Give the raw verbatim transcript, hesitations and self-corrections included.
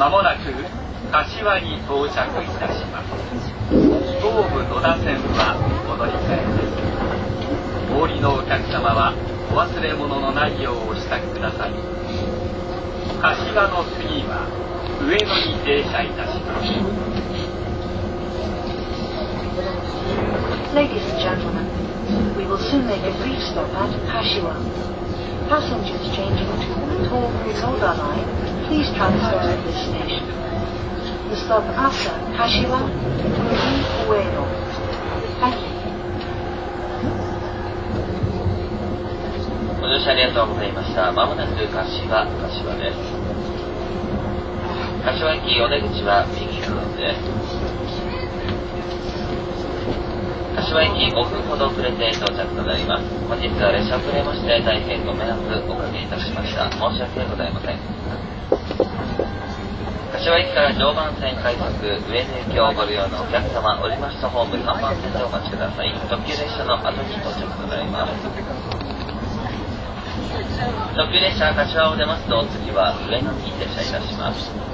まもなく柏に到着いたします。東武野田線はお乗り換えです。お降りのお客様はお忘れ物のないようお支度ください。柏の次は上野に停車いたします。 Ladies and gentlemen, we will soon make a brief stop at Kashiwa. Passengers changing to the Tobu Noda line, please transfer at this station. The stop after Kashiwa will be Ueno. Thank you. ご乗車ありがとうございました。まもなく柏、柏です。柏駅お出口は右側です。柏駅ごふんほど遅れて到着となります。本日は列車遅れまして大変ご迷惑おかけいたしました。申し訳ございません。柏駅から常磐線快速上野駅をご利用のお客様、降りましたホームさんばん線でお待ちください。特急列車の後に到着となります。特急列車柏を出ますと次は上野に停車いたします。